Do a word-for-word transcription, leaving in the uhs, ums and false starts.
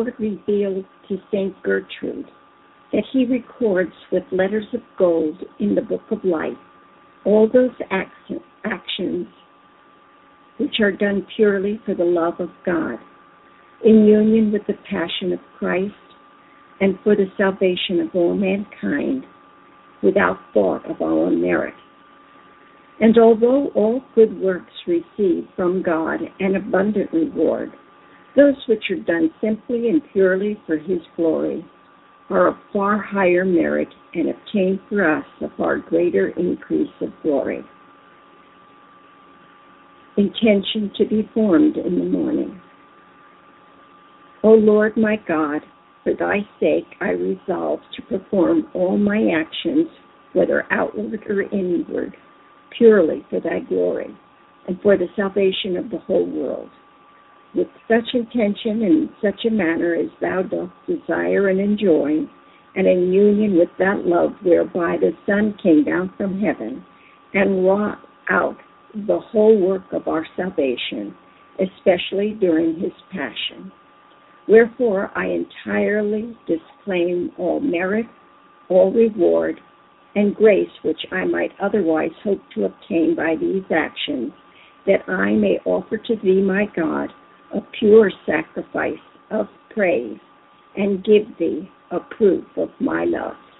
Lord revealed to Saint Gertrude that he records with letters of gold in the book of life all those actions which are done purely for the love of God, in union with the passion of Christ, and for the salvation of all mankind, without thought of our own merit. And although all good works receive from God an abundant reward, those which are done simply and purely for His glory are of far higher merit and obtain for us a far greater increase of glory. Intention to be formed in the morning. O Lord my God, for thy sake I resolve to perform all my actions, whether outward or inward, purely for thy glory, and for the salvation of the whole world, with such intention and in such a manner as thou dost desire and enjoy, and in union with that love whereby the Son came down from heaven and wrought out the whole work of our salvation, especially during his passion. Wherefore I entirely disclaim all merit, all reward, and grace which I might otherwise hope to obtain by these actions, that I may offer to thee, my God, a pure sacrifice of praise, and give thee a proof of my love.